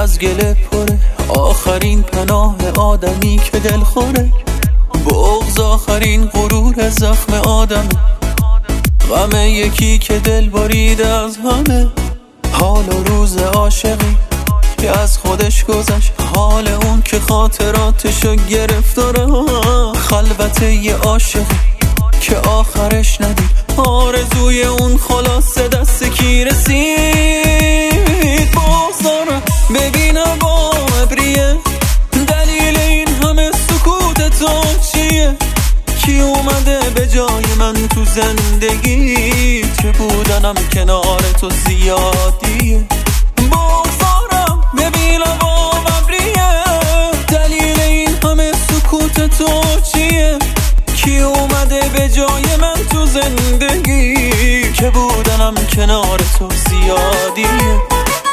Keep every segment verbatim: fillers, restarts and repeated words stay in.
از گله پره، آخرین پناه آدمی که دل خوره. بغض آخرین غرور زخم آدمه، غم یکی که دل بریده از همه. حال و روز عاشقی که از خودش گذشت، حال اون که خاطراتشو گرفتاره. خلوت یه عاشقی که آخرش ندید، آرزوی اون خلاصه دست کی رسید. بازدارم ببینم با ابریه، دلیل این همه سکوت تو چیه؟ کی اومده به جای من تو زندگی؟ چه بودنم کنار تو زیادیه. بازدارم ببینم با ابریه، دلیل این همه سکوت تو چیه؟ کی اومده به جای من تو زندگی؟ که بودنم کنار تو زیادیه.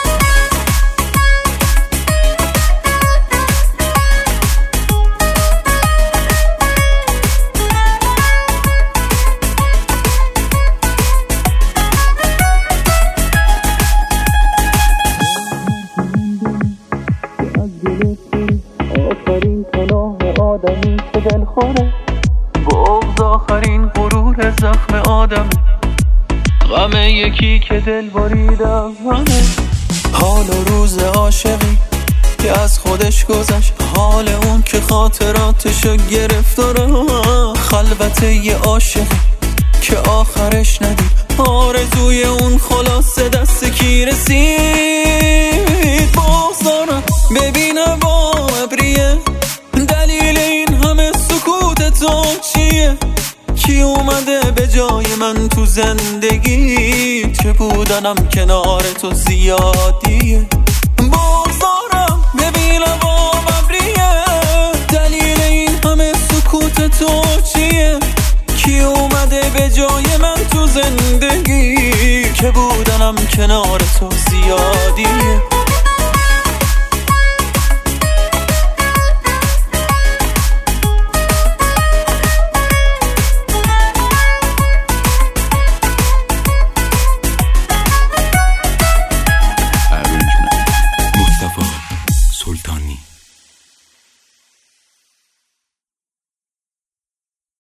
آخرین پناه آدمی که دل خوره، بغض آخرین غرور زخم آدمه، غم یکی که دل بریده از همه. حال و روز عاشقی که از خودش گذشت، حال اون که خاطراتشو گرفتاره. خلوت یه عاشقی که آخرش ندید، آرزوی اون خلاصه دست کی رسید. بازدارم ببینم با ابریه، دلیل این همه سکوت تو چیه؟ کی اومده به جای من تو زندگی؟ چه بودنم کنار تو زیادیه. بازدارم ببینم با ابریه، دلیل این همه سکوت تو چیه؟ کی اومده به جای من تو زندگی؟ که بودنم کنار تو زیادیه.